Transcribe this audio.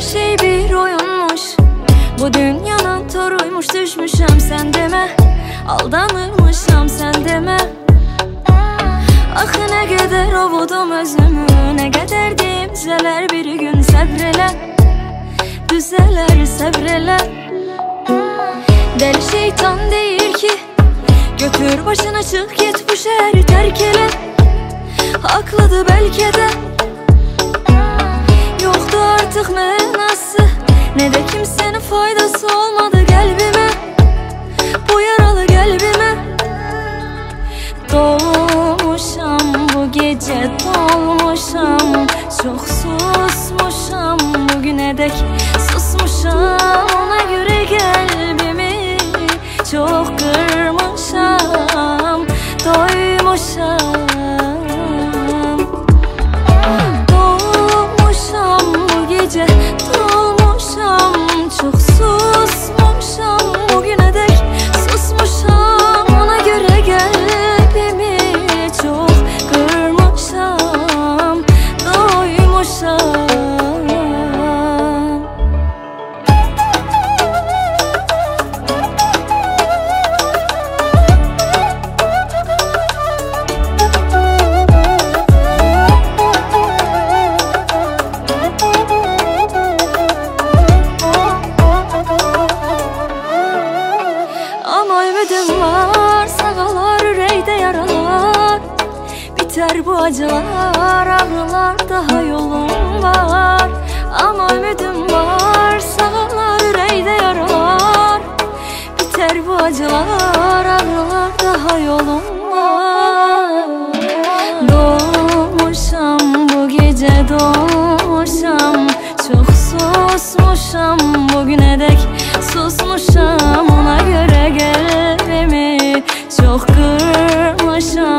şey bir oyunmuş, bu dünyanın toruymuş. Düşmüşəm sen deme, aldanırmışam sen deme. Axı nə qədər ovudum özümü, nə qədər dimcələr bir gün. Səbr elə, düzələr, səbr elə. Dəli şeytan deyir ki, götür başına çık git bu şəhəri tərk elə. Haqlıdır bəlkə də, yoxdur artıq mənası, nə də kimsənin faydası olmadı qəlbimə, bu yaralı qəlbimə. Dolmuşam bu gecə, dolmuşam, çox susmuşam, bugünə dək susmuşam. Ona görə qəlbimi çox qırmışam, doymuşam. Dolmuşam bu gecə, dolmuşam, çox susmuşam, bugünə dək susmuşam. Ona görə qəlbimi çox qırmışam, doymuşam. Ama ümidim var, sağalar ürəkdə yaralar, biter bu acılar, ağrılar, daha yolum var. Ama ümidim var, sağalar ürəkdə yaralar, biter bu acılar, ağrılar, daha yolum var. Doğmuşam bu gecə, doğmuşam, çox susmuşam, bugünə dək susmuşam. Ona görə qəlbimi çox qırmışam,